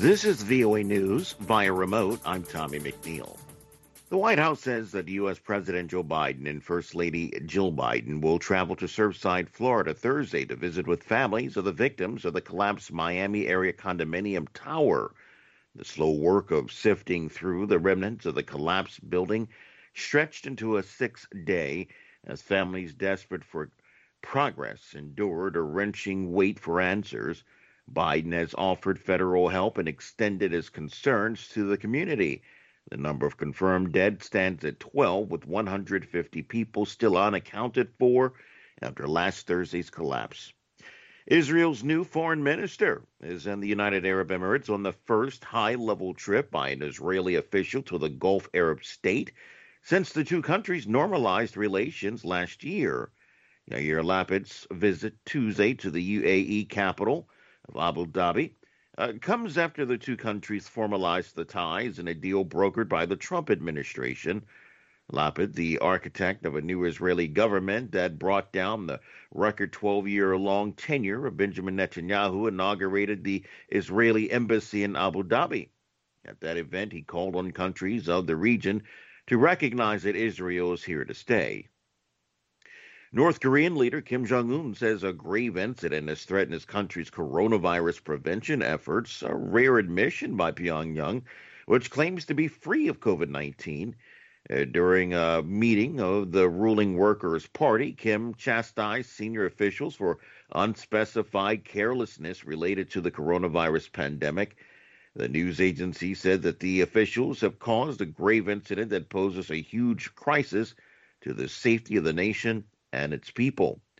This is VOA News via remote. I'm Tommy McNeil. The White House says that U.S. President Joe Biden and First Lady Jill Biden will travel to Surfside, Florida Thursday to visit with families of the victims of the collapsed Miami area condominium tower. The slow work of sifting through the remnants of the collapsed building stretched into a sixth day as families desperate for progress endured a wrenching wait for answers. Biden has offered federal help and extended his concerns to the community. The number of confirmed dead stands at 12, with 150 people still unaccounted for after last Thursday's collapse. Israel's new foreign minister is in the United Arab Emirates on the first high-level trip by an Israeli official to the Gulf Arab state since the two countries normalized relations last year. Yair Lapid's visit Tuesday to the UAE capital of Abu Dhabi comes after the two countries formalized the ties in a deal brokered by the Trump administration. Lapid, the architect of a new Israeli government that brought down the record 12-year-long tenure of Benjamin Netanyahu, inaugurated the Israeli embassy in Abu Dhabi. At that event, he called on countries of the region to recognize that Israel is here to stay. North Korean leader Kim Jong-un says a grave incident has threatened his country's coronavirus prevention efforts, a rare admission by Pyongyang, which claims to be free of COVID-19. During a meeting of the ruling Workers' Party, Kim chastised senior officials for unspecified carelessness related to the coronavirus pandemic. The news agency said that the officials have caused a grave incident that poses a huge crisis to the safety of the nation and its people.